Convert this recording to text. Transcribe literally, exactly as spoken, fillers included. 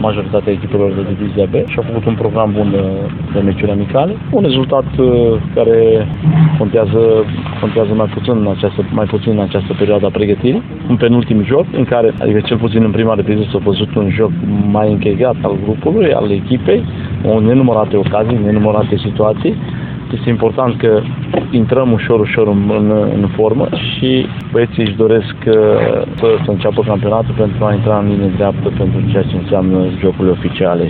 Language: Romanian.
majoritatea echipelor de divizia B și au făcut un program bun de, de meciuri amicale. Un rezultat care contează, contează mai puțin în această, mai puțin în această perioadă a pregătirii. Un penultim joc în care, adică cel puțin în prima repriză, s-a văzut un joc mai încheiat al grupului, al echipei, o nenumărate ocazii, nenumărate situații. Este important că intrăm ușor, ușor în, în, în formă și băieții își doresc să, să înceapă campionatul pentru a intra în linie dreaptă pentru ceea ce înseamnă jocurile oficiale.